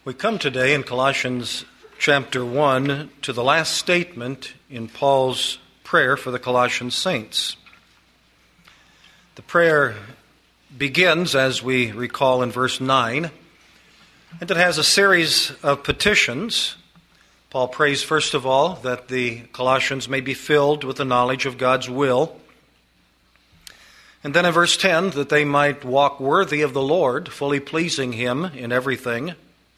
We come today in Colossians chapter 1 to the last statement in Paul's prayer for the Colossian saints. The prayer begins, as we recall, in verse 9, and it has a series of petitions. Paul prays, first of all, that the Colossians may be filled with the knowledge of God's will. And then in verse 10, that they might walk worthy of the Lord, fully pleasing Him in everything.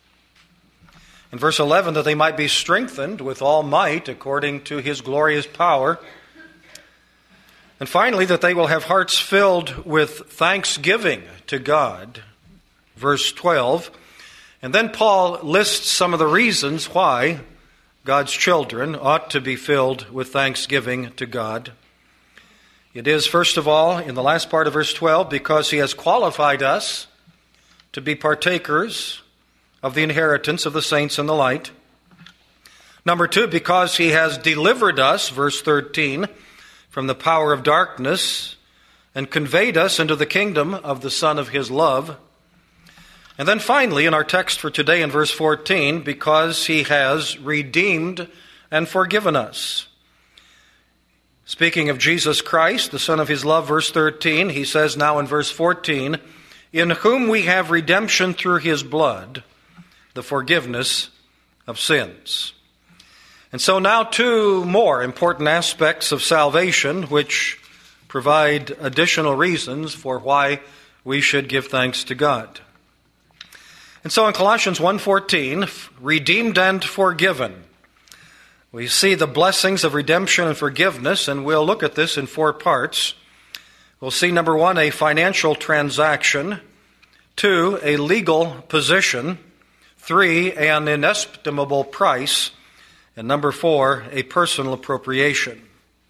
In verse 11, that they might be strengthened with all might according to His glorious power. And finally, that they will have hearts filled with thanksgiving to God. Verse 12. And then Paul lists some of the reasons why God's children ought to be filled with thanksgiving to God. It is, first of all, in the last part of verse 12, because He has qualified us to be partakers of the inheritance of the saints in the light. Number two, because He has delivered us, verse 13, from the power of darkness and conveyed us into the kingdom of the Son of His love. And then finally, in our text for today in verse 14, because He has redeemed and forgiven us. Speaking of Jesus Christ, the Son of His love, verse 13, he says now in verse 14, in whom we have redemption through His blood, the forgiveness of sins. And so now two more important aspects of salvation which provide additional reasons for why we should give thanks to God. And so in Colossians 1:14, redeemed and forgiven, we see the blessings of redemption and forgiveness, and we'll look at this in four parts. We'll see, number one, a financial transaction. Two, a legal position. Three, an inestimable price. And number four, a personal appropriation.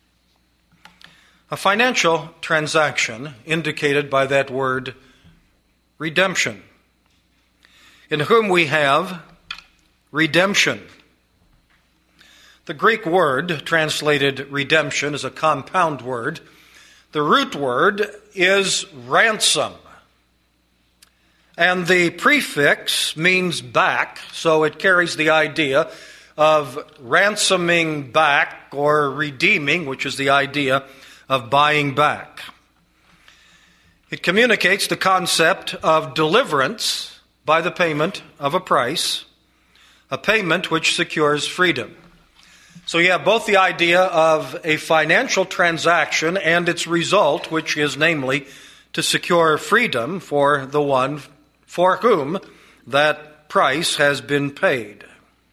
A financial transaction indicated by that word redemption, in whom we have redemption. The Greek word translated redemption is a compound word. The root word is ransom. And the prefix means back, so it carries the idea of ransoming back or redeeming, which is the idea of buying back. It communicates the concept of deliverance by the payment of a price, a payment which secures freedom. So you have both the idea of a financial transaction and its result, which is namely to secure freedom for the one for whom that price has been paid.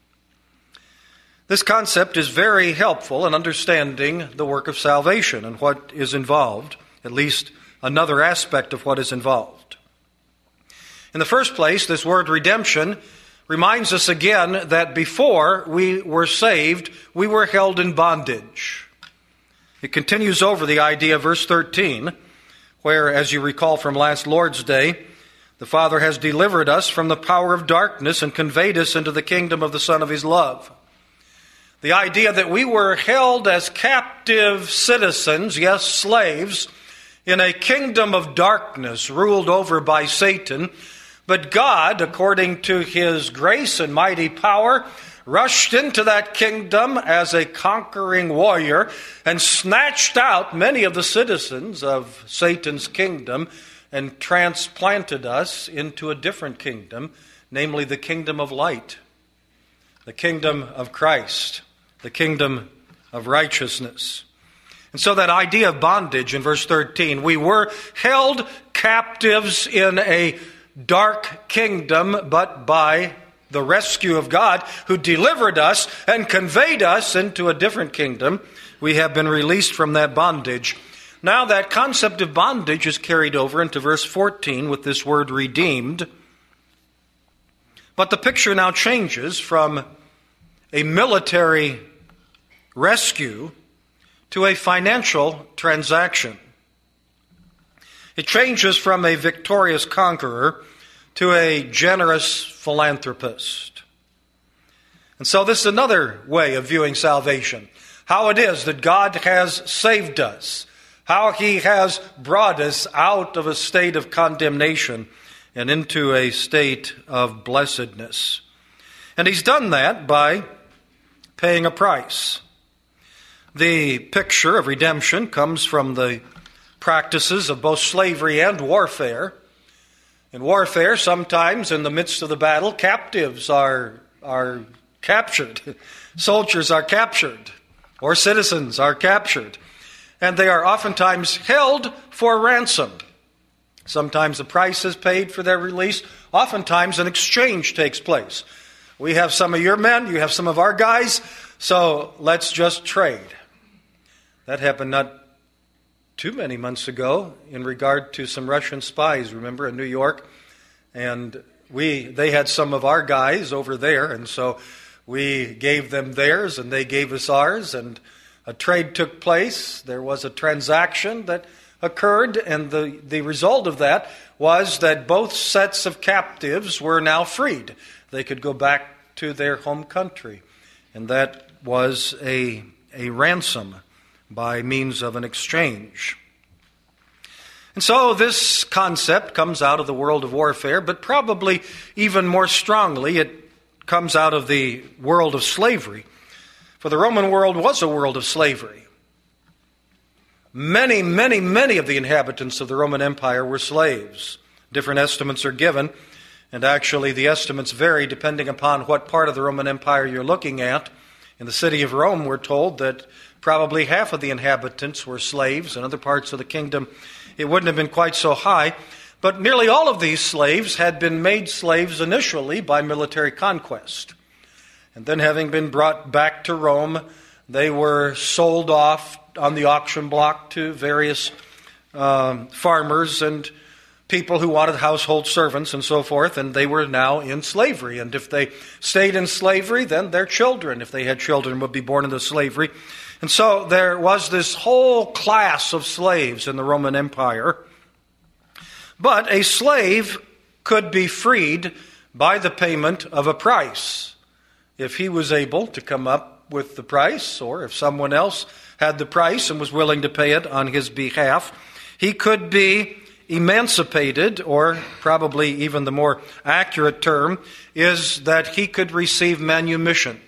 This concept is very helpful in understanding the work of salvation and what is involved, at least another aspect of what is involved. In the first place, this word redemption reminds us again that before we were saved, we were held in bondage. It continues over the idea of verse 13, where, as you recall from last Lord's Day, the Father has delivered us from the power of darkness and conveyed us into the kingdom of the Son of His love. The idea that we were held as captive citizens, yes, slaves, in a kingdom of darkness ruled over by Satan. But God, according to His grace and mighty power, rushed into that kingdom as a conquering warrior and snatched out many of the citizens of Satan's kingdom and transplanted us into a different kingdom, namely the kingdom of light, the kingdom of Christ, the kingdom of righteousness. And so that idea of bondage in verse 13, we were held captives in a dark kingdom, but by the rescue of God, who delivered us and conveyed us into a different kingdom, we have been released from that bondage. Now that concept of bondage is carried over into verse 14 with this word redeemed. But the picture now changes from a military rescue to a financial transaction. It changes from a victorious conqueror to a generous philanthropist. And so this is another way of viewing salvation. How it is that God has saved us. How He has brought us out of a state of condemnation and into a state of blessedness. And he's done that by paying a price. The picture of redemption comes from the practices of both slavery and warfare. In warfare, sometimes in the midst of the battle, captives are captured. Soldiers are captured, or citizens are captured. And they are oftentimes held for ransom. Sometimes a price is paid for their release. Oftentimes an exchange takes place. We have some of your men, you have some of our guys, so let's just trade. That happened not too many months ago in regard to some Russian spies, remember, in New York. And they had some of our guys over there, and so we gave them theirs and they gave us ours, and a trade took place. There was a transaction that occurred, and the result of that was that both sets of captives were now freed. They could go back to their home country, and that was a ransom by means of an exchange. And so this concept comes out of the world of warfare, but probably even more strongly it comes out of the world of slavery. For the Roman world was a world of slavery. Many, many, many of the inhabitants of the Roman Empire were slaves. Different estimates are given, and actually the estimates vary depending upon what part of the Roman Empire you're looking at. In the city of Rome, we're told that probably half of the inhabitants were slaves. In other parts of the kingdom, it wouldn't have been quite so high. But nearly all of these slaves had been made slaves initially by military conquest. And then having been brought back to Rome, they were sold off on the auction block to various farmers and people who wanted household servants and so forth, and they were now in slavery. And if they stayed in slavery, then their children, if they had children, would be born into slavery. And so there was this whole class of slaves in the Roman Empire. But a slave could be freed by the payment of a price. If he was able to come up with the price, or if someone else had the price and was willing to pay it on his behalf, he could be emancipated, or probably even the more accurate term is that he could receive manumission.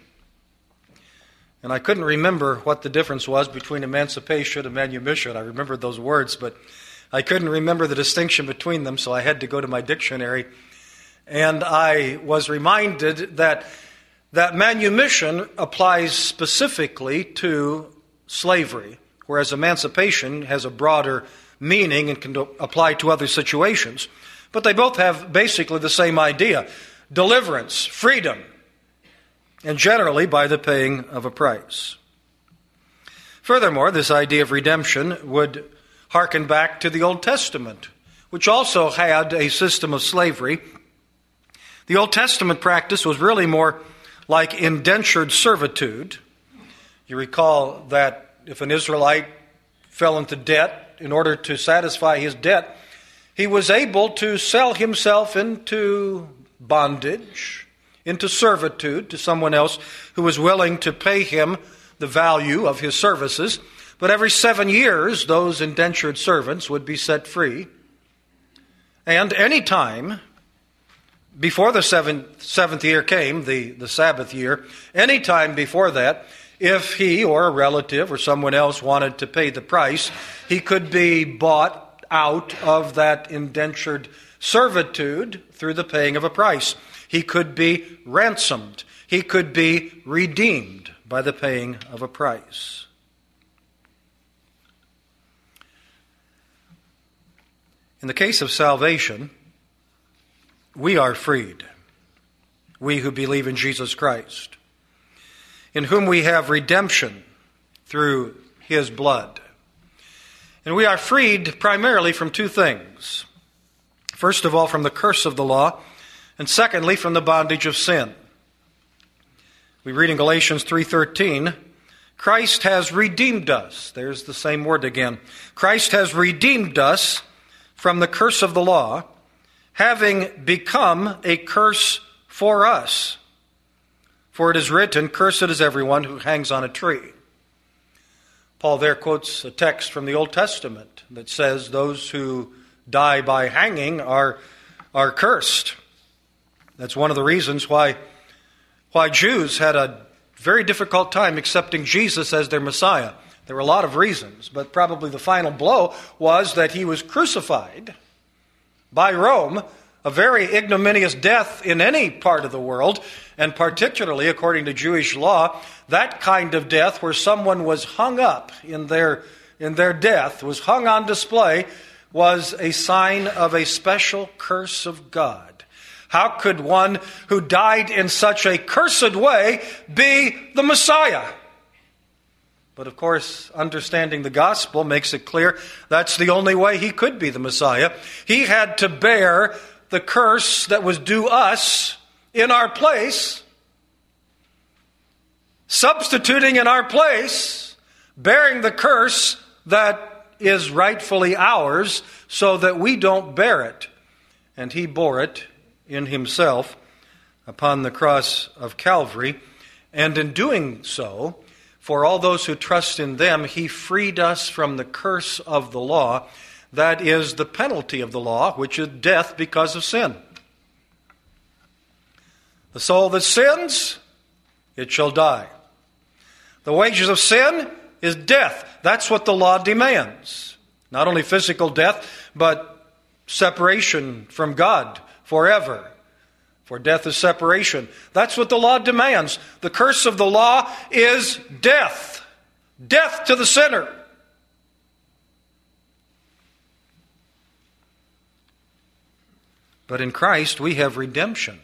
And I couldn't remember what the difference was between emancipation and manumission. I remembered those words, but I couldn't remember the distinction between them, so I had to go to my dictionary. And I was reminded that manumission applies specifically to slavery, whereas emancipation has a broader meaning and can apply to other situations. But they both have basically the same idea: deliverance, freedom, and generally by the paying of a price. Furthermore, this idea of redemption would hearken back to the Old Testament, which also had a system of slavery. The Old Testament practice was really more like indentured servitude. You recall that if an Israelite fell into debt, in order to satisfy his debt, he was able to sell himself into bondage, into servitude to someone else who was willing to pay him the value of his services. But every 7 years, those indentured servants would be set free. And any time before the seventh year came, the Sabbath year, any time before that, if he or a relative or someone else wanted to pay the price, he could be bought out of that indentured servitude through the paying of a price. He could be ransomed. He could be redeemed by the paying of a price. In the case of salvation, we are freed, we who believe in Jesus Christ, in whom we have redemption through his blood. And we are freed primarily from two things. First of all, from the curse of the law, and secondly, from the bondage of sin. We read in Galatians 3:13, Christ has redeemed us. There's the same word again. Christ has redeemed us from the curse of the law, having become a curse for us. For it is written, cursed is everyone who hangs on a tree. Paul there quotes a text from the Old Testament that says those who die by hanging are cursed. That's one of the reasons why why Jews had a very difficult time accepting Jesus as their Messiah. There were a lot of reasons, but probably the final blow was that he was crucified by Rome, a very ignominious death in any part of the world, and particularly, according to Jewish law, that kind of death where someone was hung up in their death, was hung on display, was a sign of a special curse of God. How could one who died in such a cursed way be the Messiah? But of course, understanding the gospel makes it clear that's the only way he could be the Messiah. He had to bear the curse that was due us in our place, substituting in our place, bearing the curse that is rightfully ours so that we don't bear it. And he bore it in himself upon the cross of Calvary. And in doing so, for all those who trust in them, he freed us from the curse of the law. That is the penalty of the law, which is death because of sin. The soul that sins, it shall die. The wages of sin is death. That's what the law demands. Not only physical death, but separation from God forever. For death is separation. That's what the law demands. The curse of the law is death. Death to the sinner. But in Christ we have redemption.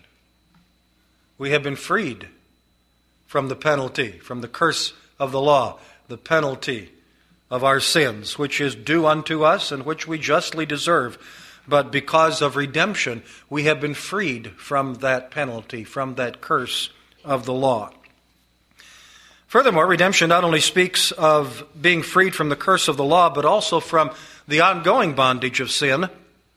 We have been freed from the penalty, from the curse of the law, the penalty of our sins, which is due unto us and which we justly deserve. But because of redemption, we have been freed from that penalty, from that curse of the law. Furthermore, redemption not only speaks of being freed from the curse of the law, but also from the ongoing bondage of sin.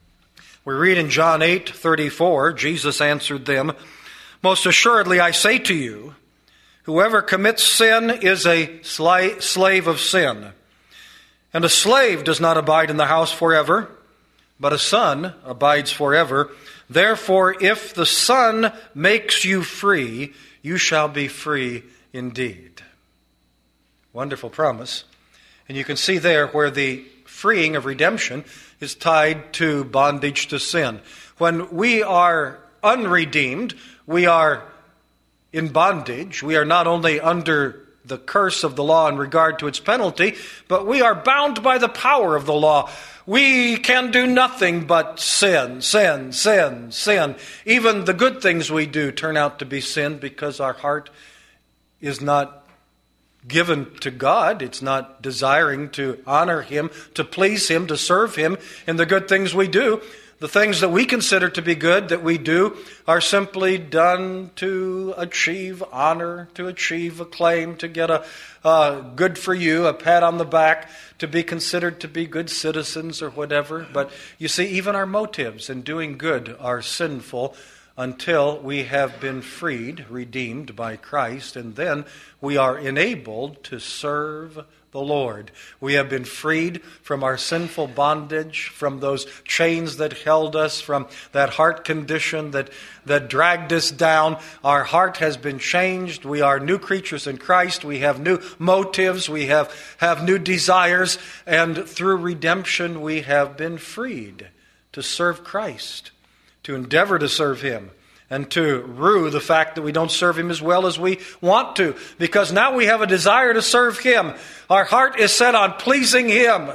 We read in John 8:34, Jesus answered them, "Most assuredly I say to you, whoever commits sin is a slave of sin. And a slave does not abide in the house forever, but a son abides forever. Therefore, if the Son makes you free, you shall be free indeed." Wonderful promise. And you can see there where the freeing of redemption is tied to bondage to sin. When we are unredeemed, we are in bondage. We are not only under the curse of the law in regard to its penalty, but we are bound by the power of the law. We can do nothing but sin, sin, sin, sin. Even the good things we do turn out to be sin because our heart is not given to God. It's not desiring to honor Him, to please Him, to serve Him in the good things we do. The things that we consider to be good that we do are simply done to achieve honor, to achieve acclaim, to get a good for you, a pat on the back, to be considered to be good citizens or whatever. But you see, even our motives in doing good are sinful until we have been freed, redeemed by Christ, and then we are enabled to serve the Lord. We have been freed from our sinful bondage, from those chains that held us, from that heart condition that dragged us down. Our heart has been changed. We are new creatures in Christ. We have new motives. We have new desires. And through redemption, we have been freed to serve Christ, to endeavor to serve Him, and to rue the fact that we don't serve Him as well as we want to, because now we have a desire to serve Him. Our heart is set on pleasing Him.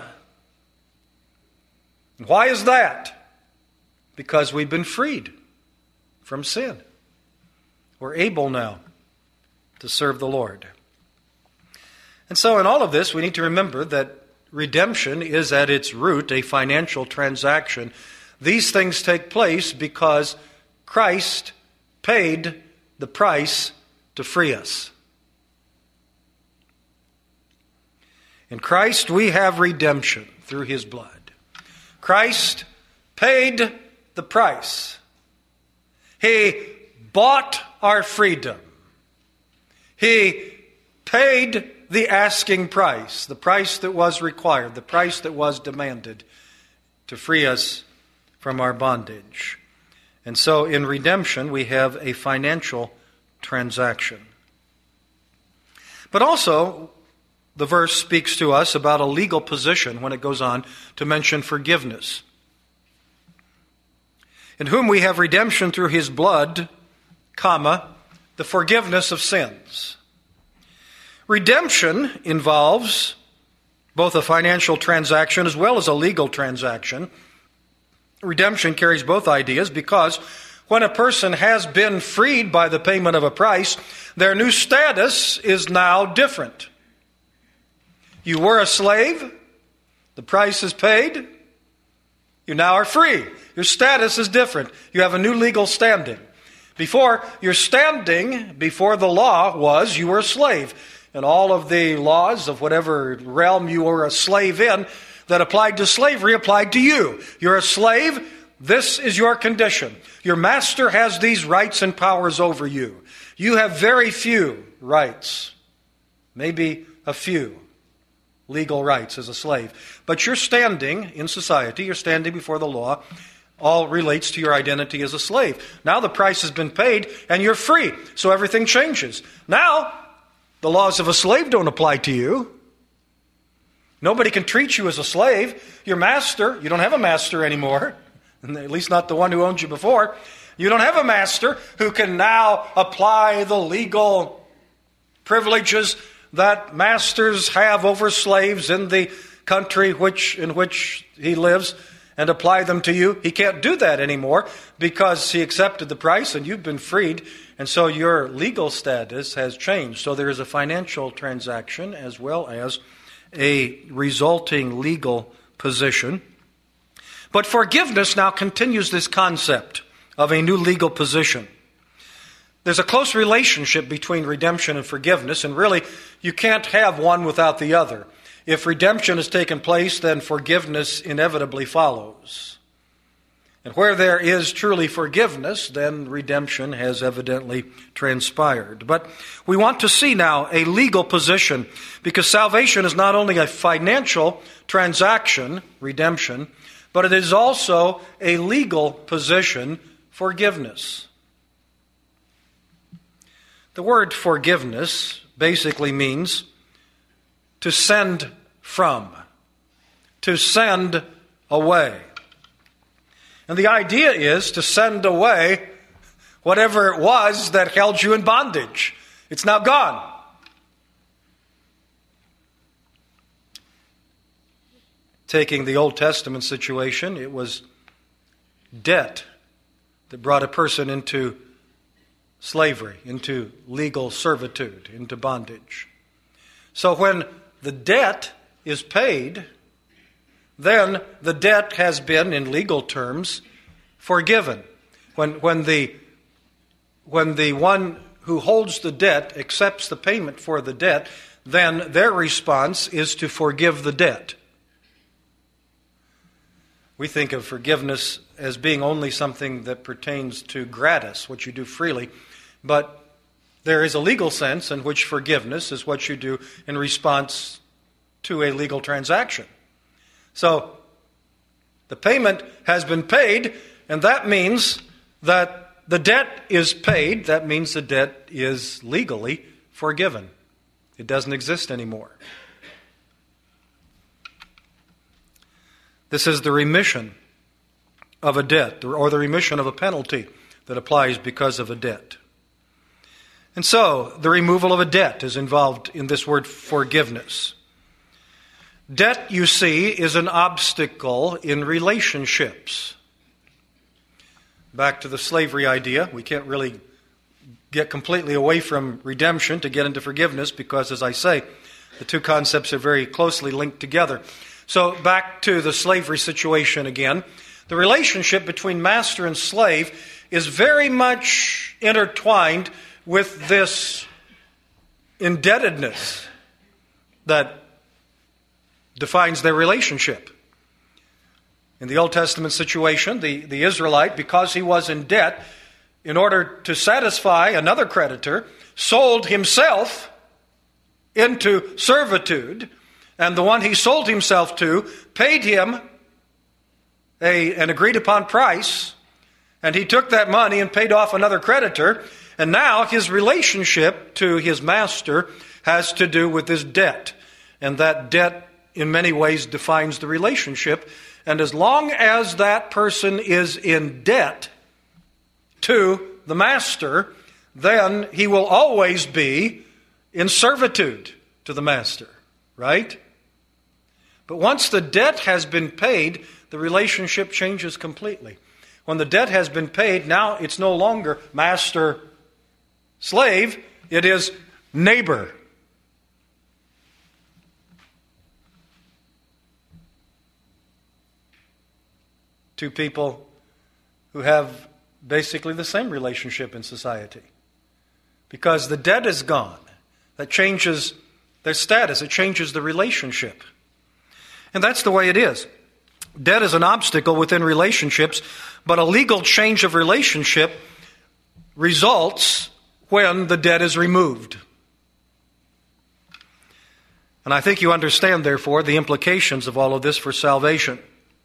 Why is that? Because we've been freed from sin. We're able now to serve the Lord. And so in all of this, we need to remember that redemption is at its root a financial transaction. These things take place because Christ paid the price to free us. In Christ we have redemption through His blood. Christ paid the price. He bought our freedom. He paid the asking price, the price that was required, the price that was demanded to free us from our bondage. And so in redemption, we have a financial transaction. But also, the verse speaks to us about a legal position when it goes on to mention forgiveness. In whom we have redemption through his blood, the forgiveness of sins. Redemption involves both a financial transaction as well as a legal transaction. Redemption carries both ideas because when a person has been freed by the payment of a price, their new status is now different. You were a slave, the price is paid, you now are free. Your status is different. You have a new legal standing. Before, your standing before the law was you were a slave. And all of the laws of whatever realm you were a slave in that applied to slavery applied to you. You're a slave, this is your condition. Your master has these rights and powers over you. You have very few rights, maybe a few legal rights as a slave. But your standing in society, your standing before the law, all relates to your identity as a slave. Now the price has been paid and you're free, so everything changes. Now, the laws of a slave don't apply to you. Nobody can treat you as a slave. Your master, you don't have a master anymore, at least not the one who owned you before. You don't have a master who can now apply the legal privileges that masters have over slaves in the country in which he lives and apply them to you. He can't do that anymore because he accepted the price and you've been freed, and so your legal status has changed. So there is a financial transaction as well as a resulting legal position. But forgiveness now continues this concept of a new legal position. There's a close relationship between redemption and forgiveness, and really you can't have one without the other. If redemption has taken place, then forgiveness inevitably follows. And where there is truly forgiveness, then redemption has evidently transpired. But we want to see now a legal position, because salvation is not only a financial transaction, redemption, but it is also a legal position, forgiveness. The word forgiveness basically means to send from, to send away. And the idea is to send away whatever it was that held you in bondage. It's now gone. Taking the Old Testament situation, it was debt that brought a person into slavery, into legal servitude, into bondage. So when the debt is paid, then the debt has been, in legal terms, forgiven. When the one who holds the debt accepts the payment for the debt, then their response is to forgive the debt. We think of forgiveness as being only something that pertains to gratis, what you do freely, but there is a legal sense in which forgiveness is what you do in response to a legal transaction. So, the payment has been paid, and that means that the debt is paid. That means the debt is legally forgiven. It doesn't exist anymore. This is the remission of a debt, or the remission of a penalty that applies because of a debt. And so, the removal of a debt is involved in this word forgiveness. Debt, you see, is an obstacle in relationships. Back to the slavery idea, we can't really get completely away from redemption to get into forgiveness because, as I say, the two concepts are very closely linked together. So, back to the slavery situation again. The relationship between master and slave is very much intertwined with this indebtedness that defines their relationship. In the Old Testament situation, the Israelite, because he was in debt, in order to satisfy another creditor, sold himself into servitude, and the one he sold himself to paid him an agreed-upon price, And he took that money and paid off another creditor. And now his relationship to his master has to do with this debt. And that debt in many ways defines the relationship. And as long as that person is in debt to the master, then he will always be in servitude to the master, right? But once the debt has been paid, the relationship changes completely. When the debt has been paid, now it's no longer master-slave, it is neighbor. Two people who have basically the same relationship in society. Because the debt is gone. That changes their status. It changes the relationship. And that's the way it is. Debt is an obstacle within relationships, but a legal change of relationship results when the debt is removed. And I think you understand, therefore, the implications of all of this for salvation.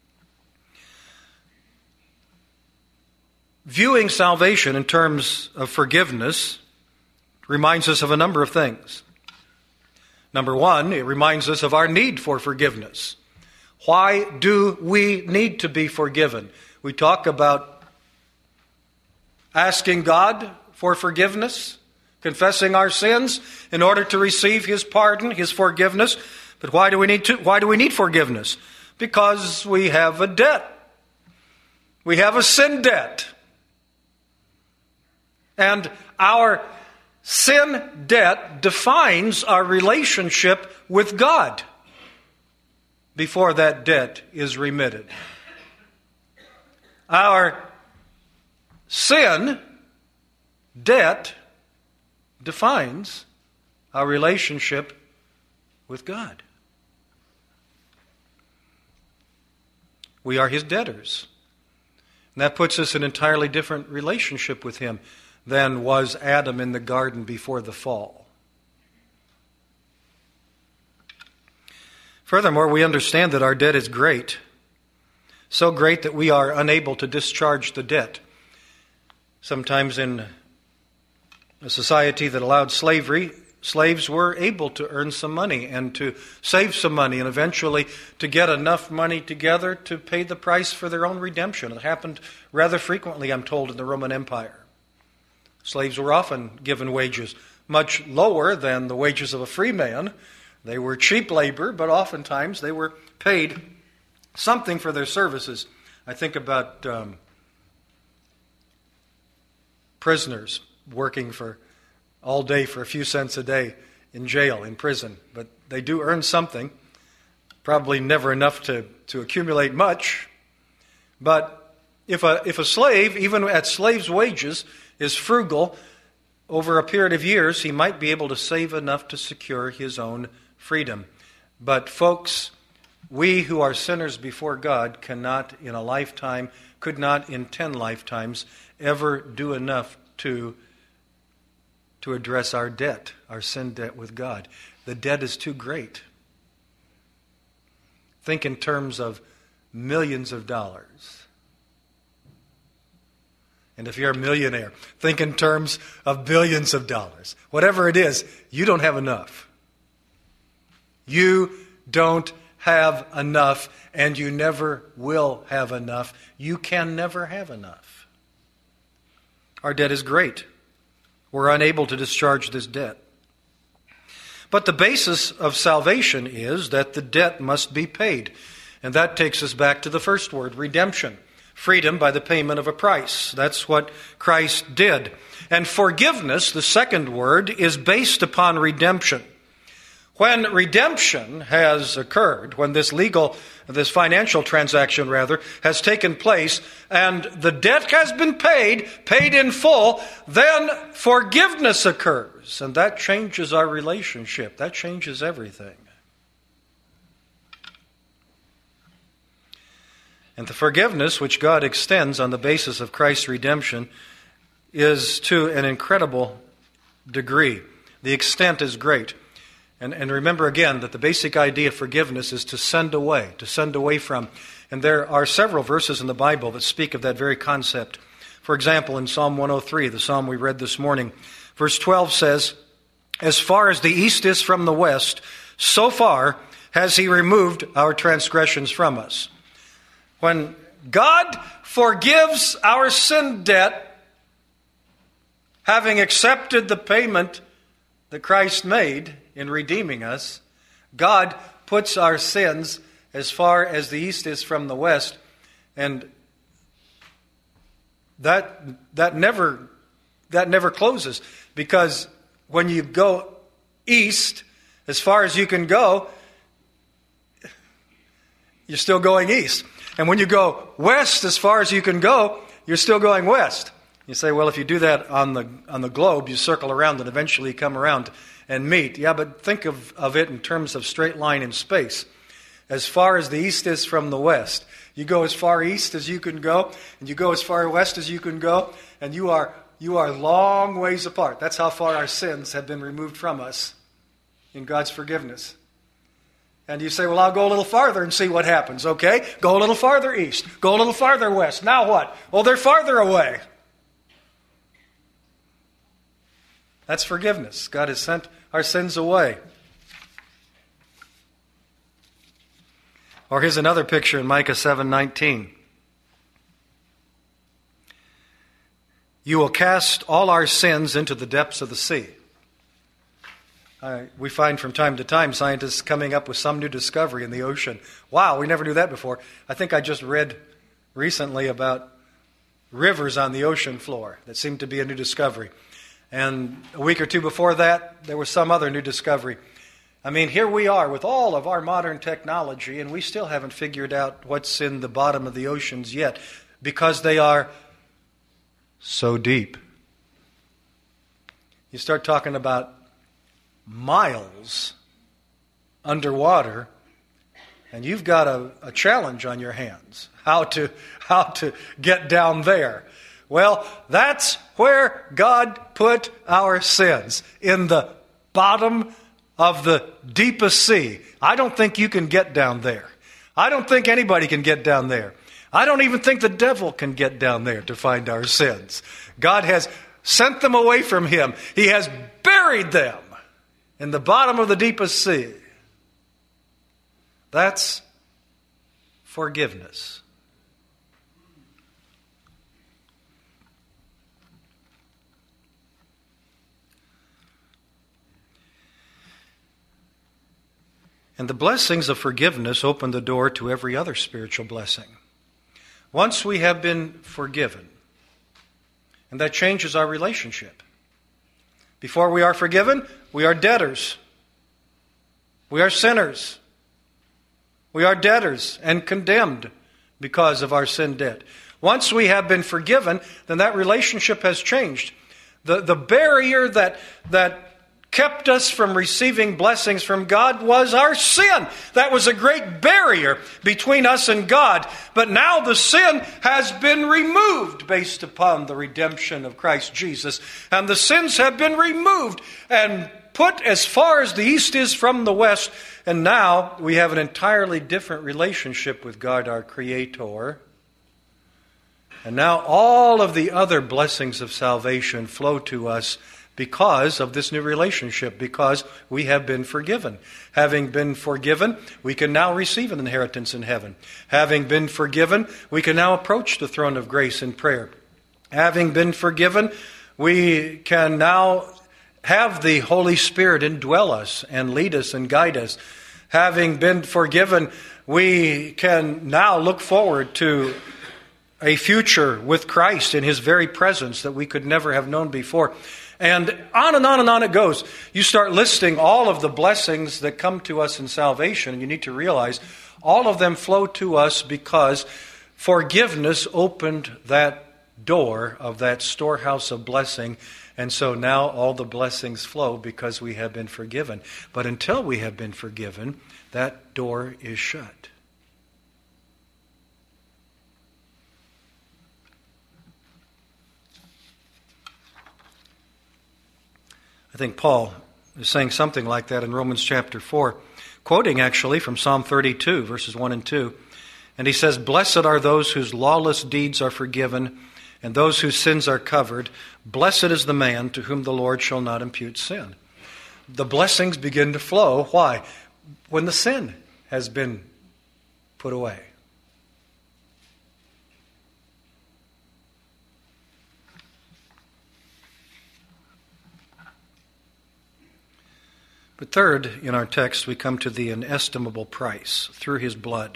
Viewing salvation in terms of forgiveness reminds us of a number of things. Number one, it reminds us of our need for forgiveness. Why do we need to be forgiven? We talk about asking God for forgiveness, confessing our sins in order to receive His pardon, His forgiveness. But why do we need forgiveness? Because we have a debt. We have a sin debt. And our sin debt defines our relationship with God before that debt is remitted. Our sin debt defines our relationship with God. We are His debtors. And that puts us in an entirely different relationship with Him than was Adam in the garden before the fall. Furthermore, we understand that our debt is great, so great that we are unable to discharge the debt. Sometimes in a society that allowed slavery, slaves were able to earn some money and to save some money and eventually to get enough money together to pay the price for their own redemption. It happened rather frequently, I'm told, in the Roman Empire. Slaves were often given wages much lower than the wages of a free man. They were cheap labor, but oftentimes they were paid something for their services. I think about prisoners working for all day for a few cents a day in jail, in prison. But they do earn something, probably never enough to accumulate much. But if a slave, even at slave's wages, is frugal, over a period of years, he might be able to save enough to secure his own freedom. But folks, we who are sinners before God cannot in a lifetime, could not in 10 lifetimes, ever do enough to address our debt, our sin debt with God. The debt is too great. Think in terms of millions of dollars. And if you're a millionaire, think in terms of billions of dollars. Whatever it is, you don't have enough. You don't have enough, and you never will have enough. You can never have enough. Our debt is great. We're unable to discharge this debt. But the basis of salvation is that the debt must be paid. And that takes us back to the first word, redemption. Freedom by the payment of a price. That's what Christ did. And forgiveness, the second word, is based upon redemption. When redemption has occurred, when this financial transaction has taken place, and the debt has been paid in full, then forgiveness occurs. And that changes our relationship. That changes everything. And the forgiveness which God extends on the basis of Christ's redemption is to an incredible degree. The extent is great. And remember again that the basic idea of forgiveness is to send away from. And there are several verses in the Bible that speak of that very concept. For example, in Psalm 103, the psalm we read this morning, verse 12 says, "As far as the east is from the west, so far has He removed our transgressions from us." When God forgives our sin debt, having accepted the payment that Christ made in redeeming us, God puts our sins as far as the east is from the west, and that never closes, because when you go east as far as you can go, you're still going east. And when you go west as far as you can go, you're still going west. You say, well, if you do that on the globe, you circle around and eventually come around and meet. Yeah, but think of it in terms of straight line in space. As far as the east is from the west, you go as far east as you can go, and you go as far west as you can go, and you are long ways apart. That's how far our sins have been removed from us in God's forgiveness. And you say, well, I'll go a little farther and see what happens. Okay, go a little farther east. Go a little farther west. Now what? Well, they're farther away. That's forgiveness. God has sent our sins away. Or here's another picture in Micah 7:19. "You will cast all our sins into the depths of the sea." We find from time to time scientists coming up with some new discovery in the ocean. Wow, we never knew that before. I think I just read recently about rivers on the ocean floor that seemed to be a new discovery. And a week or two before that, there was some other new discovery. I mean, here we are with all of our modern technology, and we still haven't figured out what's in the bottom of the oceans yet, because they are so deep. You start talking about miles underwater, and you've got a challenge on your hands. How to get down there. Well, that's where God put our sins, in the bottom of the deepest sea. I don't think you can get down there. I don't think anybody can get down there. I don't even think the devil can get down there to find our sins. God has sent them away from Him. He has buried them in the bottom of the deepest sea. That's forgiveness. And the blessings of forgiveness open the door to every other spiritual blessing. Once we have been forgiven, and that changes our relationship. Before we are forgiven, we are debtors. We are sinners. We are debtors and condemned because of our sin debt. Once we have been forgiven, then that relationship has changed. The barrier that kept us from receiving blessings from God was our sin. That was a great barrier between us and God. But now the sin has been removed based upon the redemption of Christ Jesus. And the sins have been removed and put as far as the east is from the west. And now we have an entirely different relationship with God, our Creator. And now all of the other blessings of salvation flow to us because of this new relationship, because we have been forgiven. Having been forgiven, we can now receive an inheritance in heaven. Having been forgiven, we can now approach the throne of grace in prayer. Having been forgiven, we can now have the Holy Spirit indwell us and lead us and guide us. Having been forgiven, we can now look forward to a future with Christ in His very presence that we could never have known before. And on and on and on it goes. You start listing all of the blessings that come to us in salvation, and you need to realize all of them flow to us because forgiveness opened that door of that storehouse of blessing. And so now all the blessings flow because we have been forgiven. But until we have been forgiven, that door is shut. I think Paul is saying something like that in Romans chapter 4, quoting actually from Psalm 32, verses 1 and 2. And he says, "Blessed are those whose lawless deeds are forgiven and those whose sins are covered. Blessed is the man to whom the Lord shall not impute sin. The blessings begin to flow. Why? When the sin has been put away. But third, in our text, we come to the inestimable price through his blood.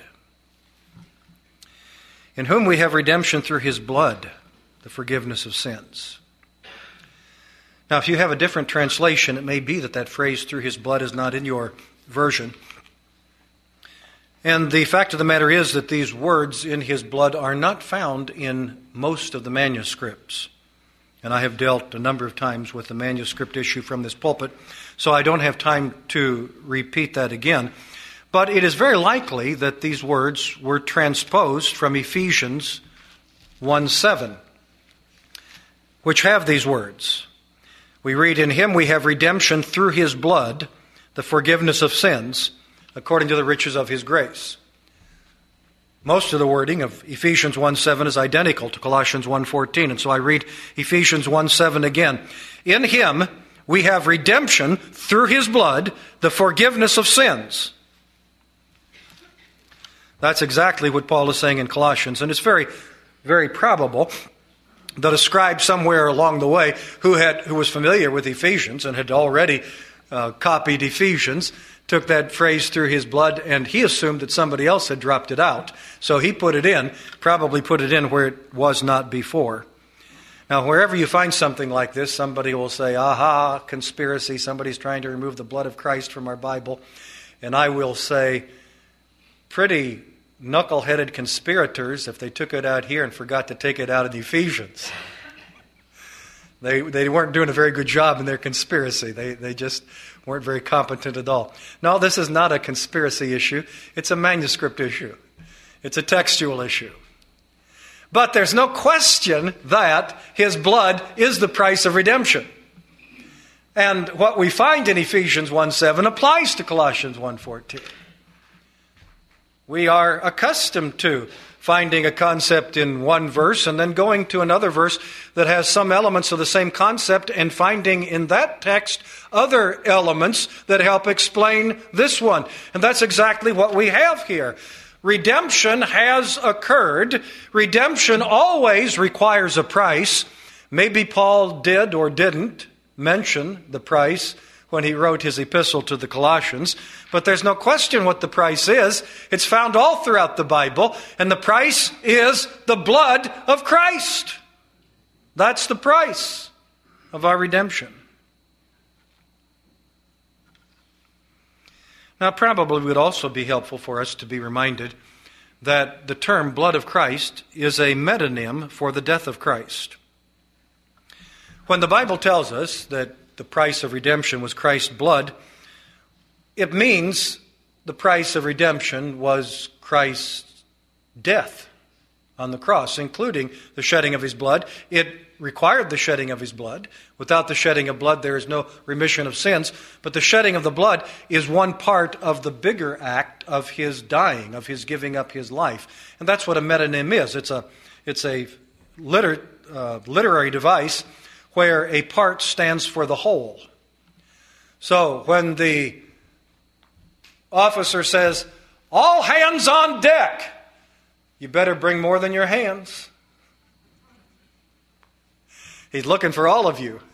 In whom we have redemption through his blood, the forgiveness of sins. Now, if you have a different translation, it may be that phrase, through his blood, is not in your version. And the fact of the matter is that these words, in his blood, are not found in most of the manuscripts. And I have dealt a number of times with the manuscript issue from this pulpit, so I don't have time to repeat that again. But it is very likely that these words were transposed from Ephesians 1:7, which have these words. We read, in him we have redemption through his blood, the forgiveness of sins, according to the riches of his grace. Most of the wording of Ephesians 1:7 is identical to Colossians 1:14, and so I read Ephesians 1:7 again. In him we have redemption through his blood, the forgiveness of sins. That's exactly what Paul is saying in Colossians, and it's very, very probable that a scribe somewhere along the way who was familiar with Ephesians and had already copied Ephesians took that phrase through his blood, and he assumed that somebody else had dropped it out. So he probably put it in where it was not before. Now, wherever you find something like this, somebody will say, aha, conspiracy, somebody's trying to remove the blood of Christ from our Bible. And I will say, pretty knuckle-headed conspirators if they took it out here and forgot to take it out of the Ephesians. They weren't doing a very good job in their conspiracy. They just weren't very competent at all. No, this is not a conspiracy issue. It's a manuscript issue. It's a textual issue. But there's no question that his blood is the price of redemption. And what we find in Ephesians 1:7 applies to Colossians 1:14. We are accustomed to finding a concept in one verse and then going to another verse that has some elements of the same concept and finding in that text other elements that help explain this one. And that's exactly what we have here. Redemption has occurred. Redemption always requires a price. Maybe Paul did or didn't mention the price when he wrote his epistle to the Colossians. But there's no question what the price is. It's found all throughout the Bible. And the price is the blood of Christ. That's the price of our redemption. Now, probably it would also be helpful for us to be reminded that the term blood of Christ is a metonym for the death of Christ. When the Bible tells us that the price of redemption was Christ's blood, it means the price of redemption was Christ's death on the cross, including the shedding of his blood. It required the shedding of his blood. Without the shedding of blood, there is no remission of sins. But the shedding of the blood is one part of the bigger act of his dying, of his giving up his life. And that's what a metonym is. It's a literary device where a part stands for the whole. So when the officer says, all hands on deck, you better bring more than your hands. He's looking for all of you.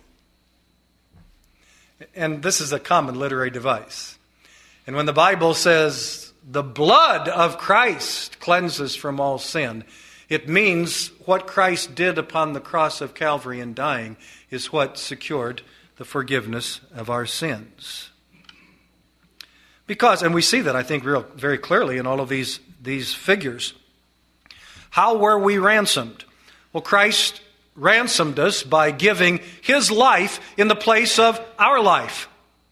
And this is a common literary device. And when the Bible says the blood of Christ cleanses from all sin, it means what Christ did upon the cross of Calvary in dying is what secured the forgiveness of our sins. Because, and we see that, I think, very clearly in all of these figures. How were we ransomed? Well, Christ ransomed us by giving his life in the place of our life.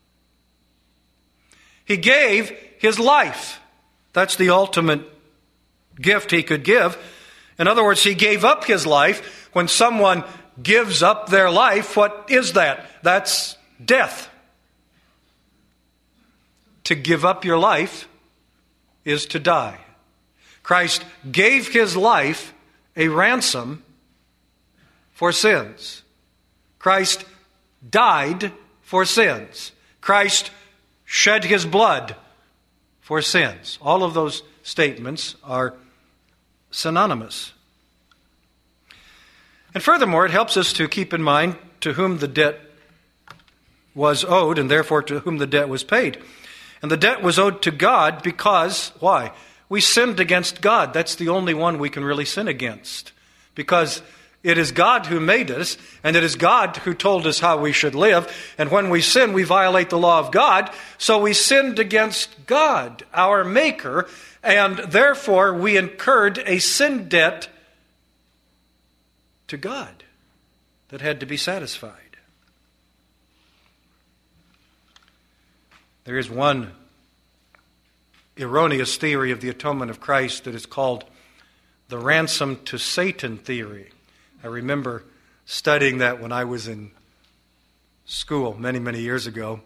He gave his life. That's the ultimate gift he could give. In other words, he gave up his life. When someone gives up their life, what is that? That's death. To give up your life is to die. Christ gave his life a ransom, for sins. Christ died for sins. Christ shed his blood for sins. All of those statements are synonymous. And furthermore, it helps us to keep in mind to whom the debt was owed, and therefore to whom the debt was paid. And the debt was owed to God because, why? We sinned against God. That's the only one we can really sin against. Because it is God who made us, and it is God who told us how we should live. And when we sin, we violate the law of God. So we sinned against God, our Maker, and therefore we incurred a sin debt to God that had to be satisfied. There is one erroneous theory of the atonement of Christ that is called the ransom to Satan theory. I remember studying that when I was in school many, many years ago.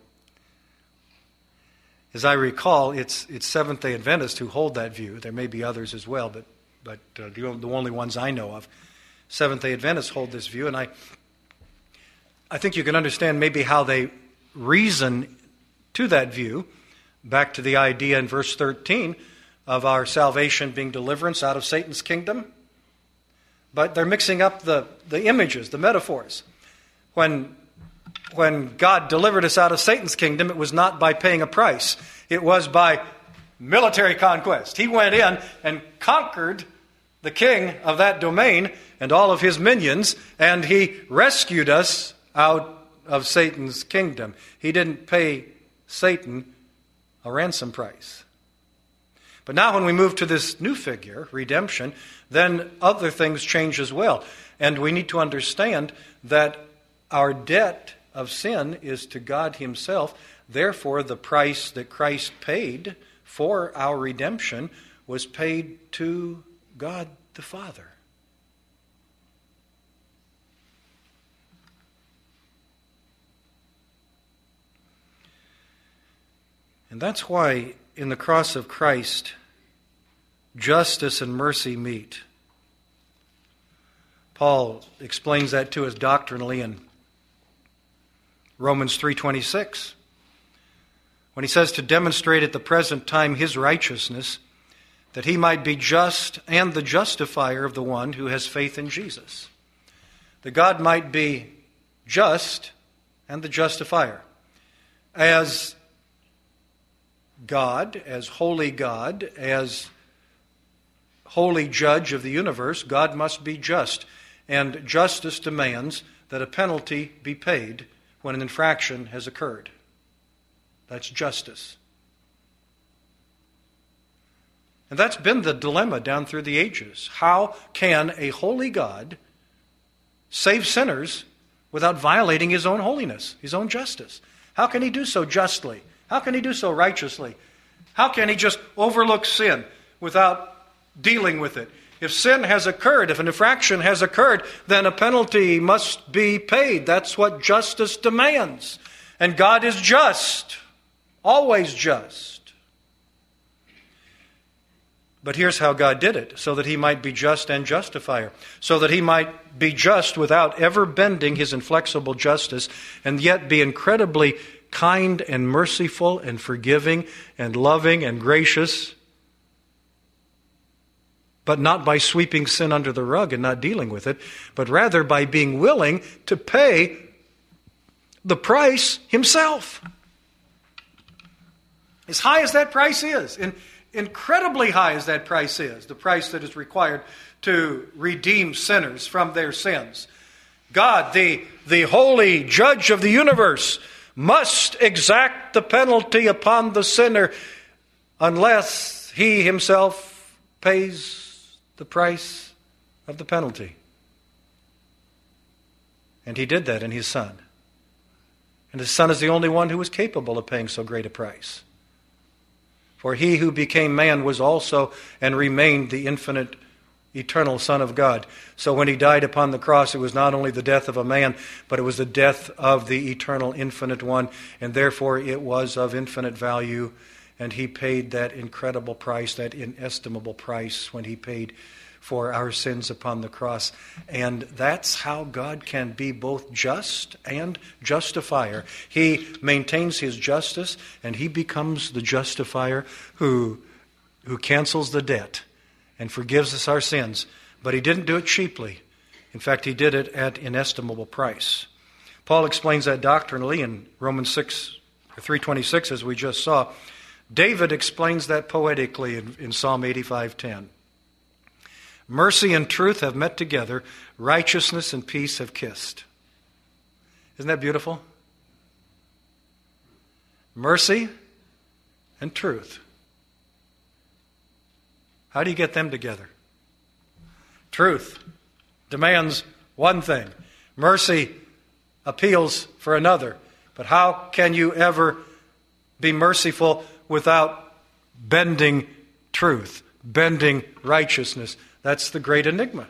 As I recall, it's Seventh-day Adventists who hold that view. There may be others as well, but the only ones I know of. Seventh-day Adventists hold this view, and I think you can understand maybe how they reason to that view, back to the idea in verse 13 of our salvation being deliverance out of Satan's kingdom. But they're mixing up the images, the metaphors. When God delivered us out of Satan's kingdom, it was not by paying a price. It was by military conquest. He went in and conquered the king of that domain and all of his minions, and he rescued us out of Satan's kingdom. He didn't pay Satan a ransom price. But now when we move to this new figure, redemption, then other things change as well. And we need to understand that our debt of sin is to God himself. Therefore, the price that Christ paid for our redemption was paid to God the Father. And that's why in the cross of Christ, justice and mercy meet. Paul explains that to us doctrinally in Romans 3:26, when he says to demonstrate at the present time his righteousness, that he might be just and the justifier of the one who has faith in Jesus. That God might be just and the justifier. As God, as holy judge of the universe, God must be just. And justice demands that a penalty be paid when an infraction has occurred. That's justice. And that's been the dilemma down through the ages. How can a holy God save sinners without violating his own holiness, his own justice? How can he do so justly? How can he do so righteously? How can he just overlook sin without dealing with it? If sin has occurred, if an infraction has occurred, then a penalty must be paid. That's what justice demands. And God is just, always just. But here's how God did it, so that he might be just and justifier, so that he might be just without ever bending his inflexible justice, and yet be incredibly kind and merciful and forgiving and loving and gracious, but not by sweeping sin under the rug and not dealing with it, but rather by being willing to pay the price himself. As high as that price is, incredibly high as that price is, the price that is required to redeem sinners from their sins, God, the holy judge of the universe, must exact the penalty upon the sinner unless he himself pays the price of the penalty. And he did that in his Son. And his Son is the only one who was capable of paying so great a price. For he who became man was also and remained the infinite, eternal Son of God. So when he died upon the cross, it was not only the death of a man, but it was the death of the eternal, infinite one. And therefore it was of infinite value. And he paid that incredible price, that inestimable price, when he paid for our sins upon the cross. And that's how God can be both just and justifier. He maintains his justice, and he becomes the justifier who cancels the debt and forgives us our sins. But he didn't do it cheaply. In fact, he did it at inestimable price. Paul explains that doctrinally in Romans 3:26, as we just saw. David explains that poetically in Psalm 85:10. Mercy and truth have met together. Righteousness and peace have kissed. Isn't that beautiful? Mercy and truth. How do you get them together? Truth demands one thing. Mercy appeals for another. But how can you ever be merciful without bending truth, bending righteousness? That's the great enigma.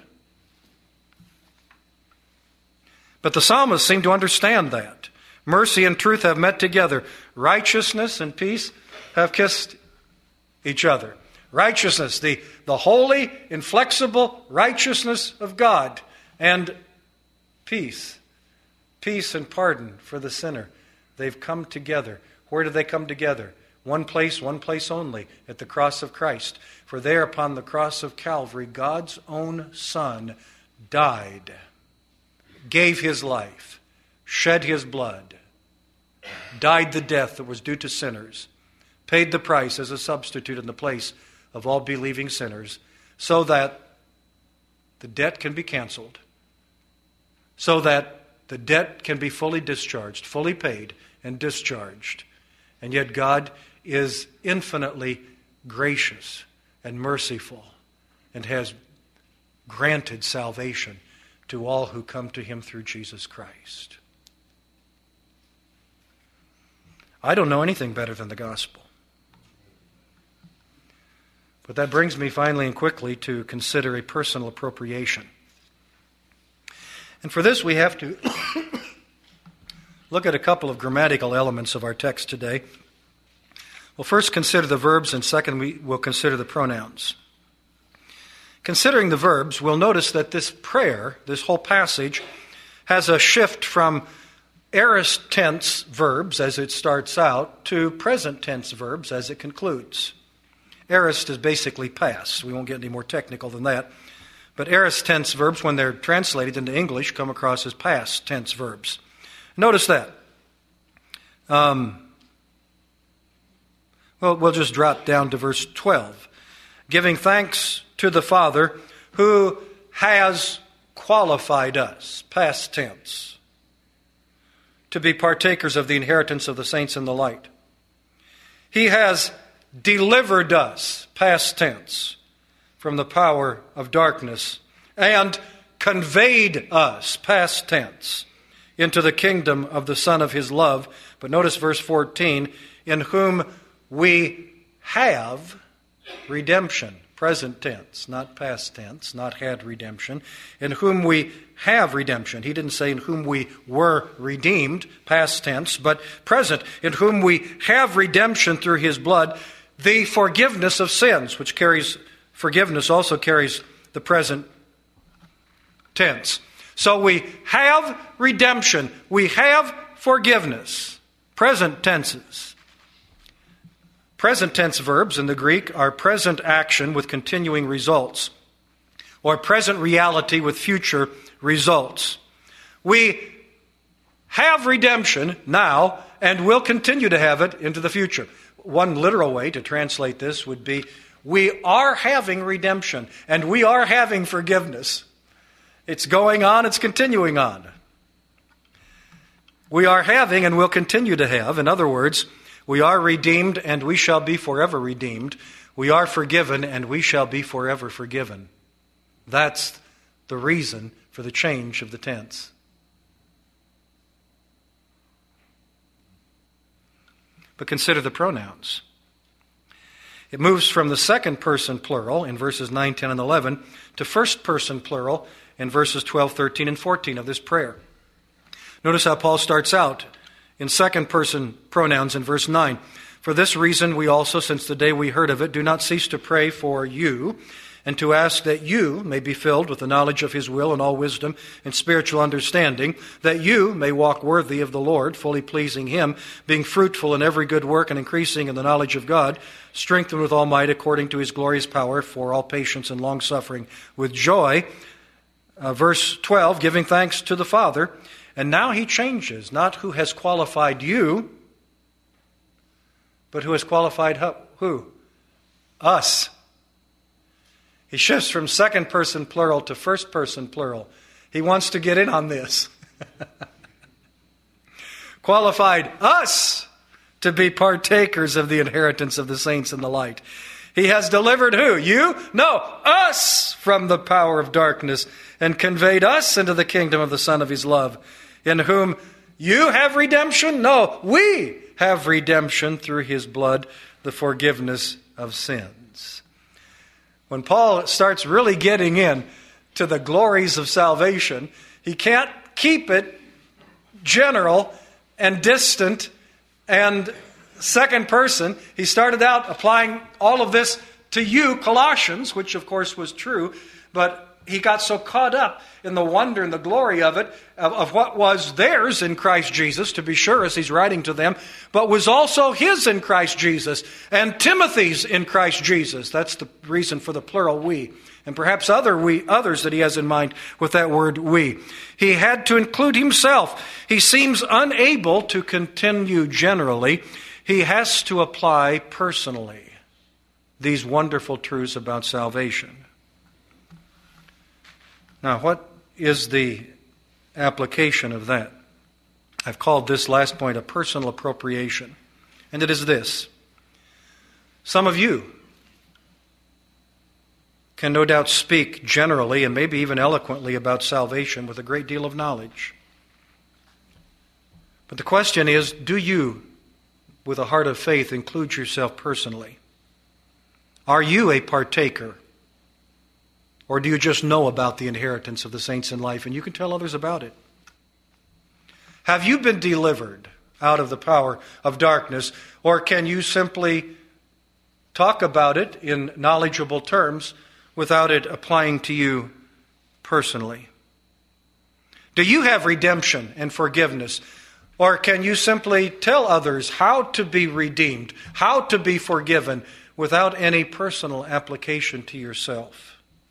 But the psalmist seemed to understand that. Mercy and truth have met together. Righteousness and peace have kissed each other. Righteousness, the holy, inflexible righteousness of God. And peace. Peace and pardon for the sinner. They've come together. Where do they come together? One place only, at the cross of Christ. For there upon the cross of Calvary, God's own Son died, gave his life, shed his blood, died the death that was due to sinners, paid the price as a substitute in the place of all believing sinners, so that the debt can be canceled, so that the debt can be fully discharged, fully paid and discharged. And yet God is infinitely gracious and merciful and has granted salvation to all who come to him through Jesus Christ. I don't know anything better than the gospel. But that brings me finally and quickly to consider a personal appropriation. And for this we have to look at a couple of grammatical elements of our text today. We'll first consider the verbs, and second we will consider the pronouns. Considering the verbs, we'll notice that this prayer, this whole passage, has a shift from aorist tense verbs as it starts out to present tense verbs as it concludes. Aorist is basically past. We won't get any more technical than that. But aorist tense verbs, when they're translated into English, come across as past tense verbs. Notice that. We'll just drop down to verse 12. Giving thanks to the Father who has qualified us, past tense, to be partakers of the inheritance of the saints in the light. He has delivered us, past tense, from the power of darkness and conveyed us, past tense, into the kingdom of the Son of his love. But notice verse 14, in whom we have redemption, present tense, not past tense, not had redemption. In whom we have redemption. He didn't say in whom we were redeemed, past tense, but present. In whom we have redemption through his blood, the forgiveness of sins, which carries forgiveness, also carries the present tense. So we have redemption. We have forgiveness. Present tenses. Present tense verbs in the Greek are present action with continuing results, or present reality with future results. We have redemption now and will continue to have it into the future. One literal way to translate this would be, we are having redemption and we are having forgiveness. It's going on, it's continuing on. We are having and will continue to have. In other words, we are redeemed and we shall be forever redeemed. We are forgiven and we shall be forever forgiven. That's the reason for the change of the tense. But consider the pronouns. It moves from the second person plural in verses 9, 10, and 11 to first person plural in verses 12, 13, and 14 of this prayer. Notice how Paul starts out in second person pronouns in verse 9. For this reason we also, since the day we heard of it, do not cease to pray for you and to ask that you may be filled with the knowledge of his will and all wisdom and spiritual understanding, that you may walk worthy of the Lord, fully pleasing him, being fruitful in every good work and increasing in the knowledge of God, strengthened with all might according to his glorious power for all patience and long-suffering with joy. Verse 12, giving thanks to the Father. And now he changes, not who has qualified you, but who has qualified who? Us. He shifts from second person plural to first person plural. He wants to get in on this. Qualified us to be partakers of the inheritance of the saints in the light. He has delivered who? You? No, us from the power of darkness and conveyed us into the kingdom of the Son of his love, in whom you have redemption? No, we have redemption through his blood, the forgiveness of sins. When Paul starts really getting in to the glories of salvation, he can't keep it general and distant and second person. He started out applying all of this to you, Colossians, which of course was true, but he got so caught up in the wonder and the glory of it, of what was theirs in Christ Jesus, to be sure, as he's writing to them, but was also his in Christ Jesus, and Timothy's in Christ Jesus. That's the reason for the plural we, and perhaps others that he has in mind with that word we. He had to include himself. He seems unable to continue generally. He has to apply personally these wonderful truths about salvation. Now, what is the application of that? I've called this last point a personal appropriation. And it is this. Some of you can no doubt speak generally and maybe even eloquently about salvation with a great deal of knowledge. But the question is, do you, with a heart of faith, include yourself personally? Are you a partaker? Or do you just know about the inheritance of the saints in life and you can tell others about it? Have you been delivered out of the power of darkness, or can you simply talk about it in knowledgeable terms without it applying to you personally? Do you have redemption and forgiveness, or can you simply tell others how to be redeemed, how to be forgiven, without any personal application to yourself?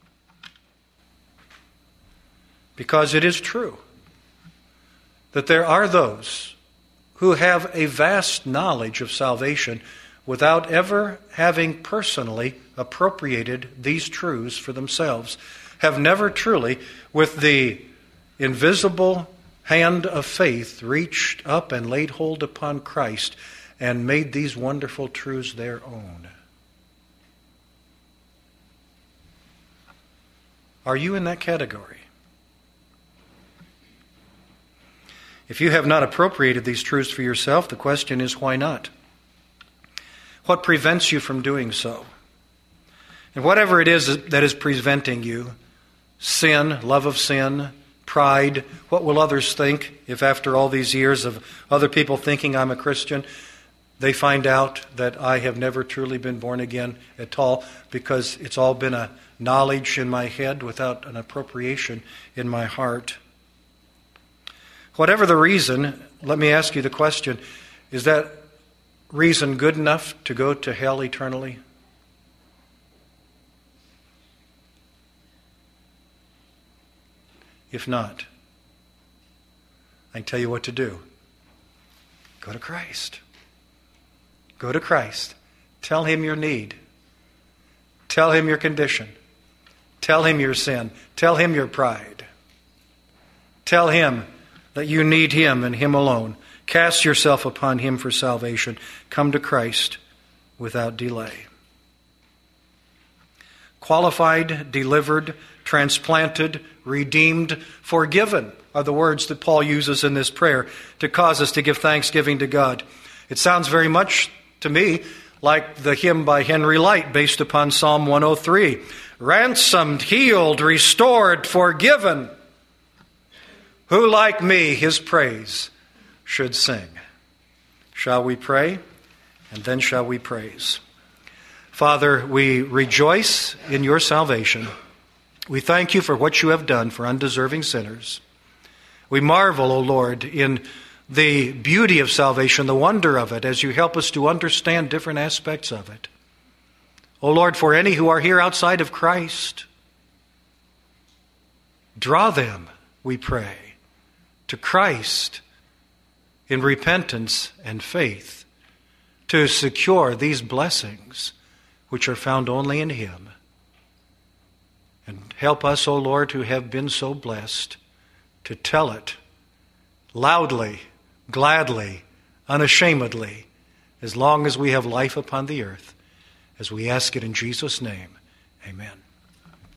Because it is true that there are those who have a vast knowledge of salvation without ever having personally appropriated these truths for themselves, have never truly, with the invisible hand of faith, reached up and laid hold upon Christ and made these wonderful truths their own. Are you in that category? If you have not appropriated these truths for yourself, the question is, why not? What prevents you from doing so? And whatever it is that is preventing you, sin, love of sin, pride, what will others think if after all these years of other people thinking I'm a Christian, they find out that I have never truly been born again at all, because it's all been a knowledge in my head without an appropriation in my heart. Whatever the reason, let me ask you the question, is that reason good enough to go to hell eternally? If not, I can tell you what to do. Go to Christ. Go to Christ. Tell him your need. Tell him your condition. Tell him your sin. Tell him your pride. Tell him that you need him and him alone. Cast yourself upon him for salvation. Come to Christ without delay. Qualified, delivered, transplanted, redeemed, forgiven are the words that Paul uses in this prayer to cause us to give thanksgiving to God. It sounds very much to me like the hymn by Henry Light based upon Psalm 103. Ransomed, healed, restored, forgiven. Who like me his praise should sing? Shall we pray? And then shall we praise? Father, we rejoice in your salvation. We thank you for what you have done for undeserving sinners. We marvel, O Lord, in the beauty of salvation, the wonder of it, as you help us to understand different aspects of it. O Lord, for any who are here outside of Christ, draw them, we pray, to Christ in repentance and faith to secure these blessings which are found only in Him. And help us, O Lord, who have been so blessed, to tell it loudly, gladly, unashamedly, as long as we have life upon the earth, as we ask it in Jesus' name. Amen.